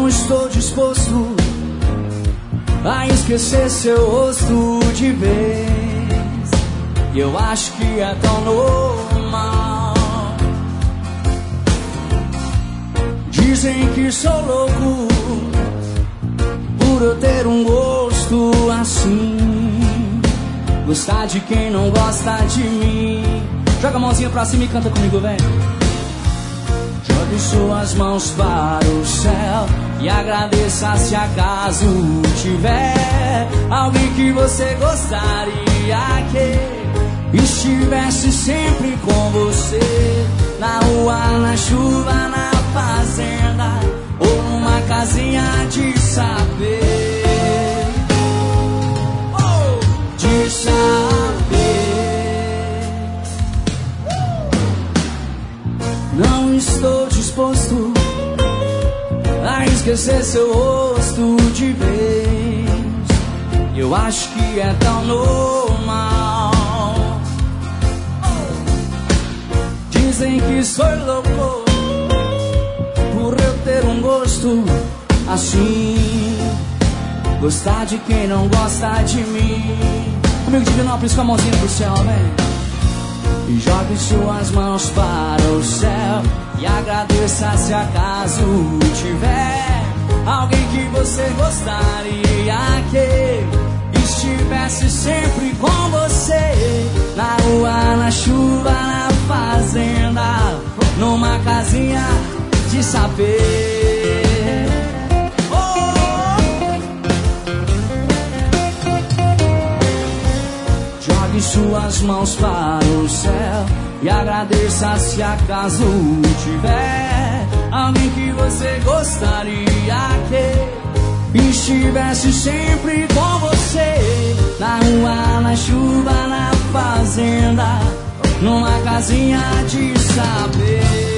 Não estou disposto a esquecer seu rosto de vez. E eu acho que é tão normal. Dizem que sou louco por eu ter um gosto assim. Gostar de quem não gosta de mim. Joga a mãozinha pra cima e canta comigo, vem. Jogue suas mãos para o céu e agradeça se acaso tiver alguém que você gostaria que estivesse sempre com você. Na rua, na chuva, na fazenda ou numa casinha de saber. De saber. Não estou disposto a esquecer seu rosto de vez. Eu acho que é tão normal. Dizem que sou louco por eu ter um gosto assim. Gostar de quem não gosta de mim. Comigo, Divinópolis, com a mãozinha pro céu, vem. E jogue suas mãos para o céu e agradeça se acaso tiver alguém que você gostaria que estivesse sempre com você. Na rua, na chuva, na fazenda, numa casinha de saber. Jogue suas mãos para o céu e agradeça se acaso tiver alguém que você gostaria que estivesse sempre com você. Na rua, na chuva, na fazenda, numa casinha de saber.